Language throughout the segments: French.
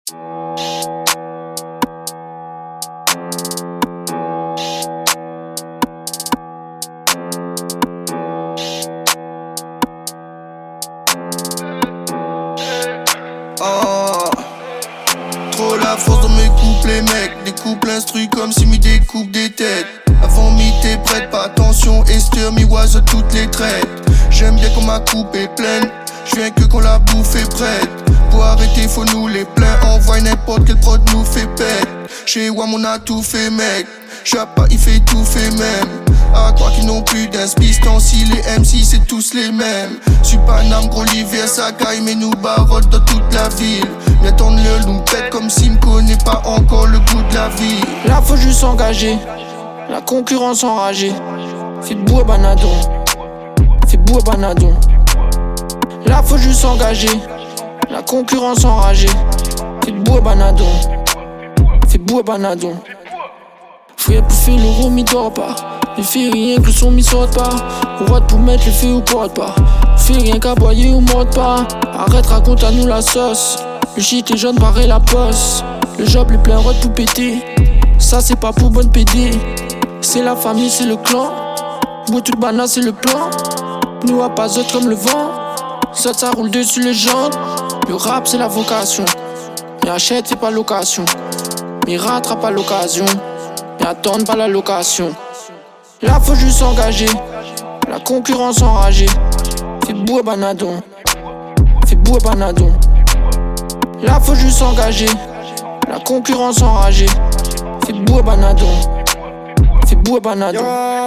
Ah, trop la force dans mes couplets, mec. Découpe l'instru comme si m'y découpe des têtes. Avant m'y t'es prête, pas attention, Esther, m'y oise toutes les traites. J'aime bien quand ma coupe est pleine, je viens que quand la bouffe est prête. Pour arrêter, faut nous les plaindre. Envoie n'importe quel prod nous fait pète. Chez WAM on a tout fait, mec. Chapa, il fait tout fait même. À croire qu'ils n'ont plus d'inspistant. Si les MC c'est tous les mêmes. Suis pas Nam, gros l'hiver, ça caille, mais nous barotte dans toute la ville. Bientôt le nous pète comme s'il me connaît pas encore le goût de la vie. Là faut juste s'engager, la concurrence enragée. Fais beau et banadon, fais beau et banadon. Là faut juste s'engager, la concurrence enragée. Fais beau et banadon, fais beau et banadon. Frère pour faire l'euro m'y dort pas. Ne fais rien que le son m'y saute pas. Au roi pour mettre le feu ou porte pas. Fais rien qu'à boyer ou morte pas. Arrête, raconte à nous la sauce. Le shit est jaune pareil la poste. Le job les plein rod tout pété. Ça c'est pas pour bonne PD. C'est la famille, c'est le clan. Bout toute banane c'est le plan. Nous à pas autre comme le vent. Ça roule dessus les jantes. Le rap c'est la vocation. Mais achète c'est pas location. Mais rattrape pas l'occasion. Mais attendre pas la location. Là faut juste s'engager, la concurrence enragée. Fais beau et banadon, fais beau et banadon. Là faut juste s'engager, la concurrence enragée. Fais beau et banadon, fais beau et banadon.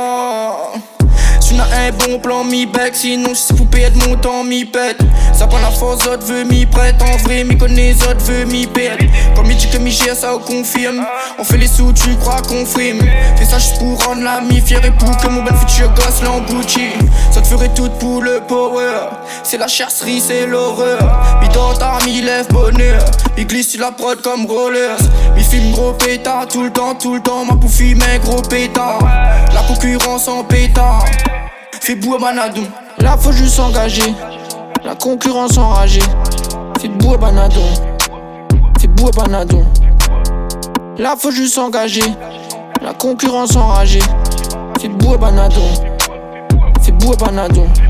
Si on a un bon plan, mi bec. Sinon, si c'est poupée, de mon temps, mi pète. Ça prend la force, autres veut mi prête. En vrai, mi connaît, autres veut mi pète. Comme il dit que mi gère, ça on confirme. On fait les sous, tu crois qu'on frime. Fais ça juste pour rendre la mi fière et pour que mon bel futur gosse l'emboutit. Ça te ferait tout pour le power. C'est la chasserie, c'est l'horreur. Mi dans ta mi lève bonheur. Mi glisse sur la prod comme rollers. Mi filme gros pétard tout le temps. Ma poufie, mais gros pétard. La concurrence en pétard. Fais beau et banadon. Là faut juste s'engager, la concurrence enragée. Fais beau et banadon, fais beau et banadon. Là faut juste s'engager, la concurrence enragée. Fais beau et banadon, fais beau et banadon.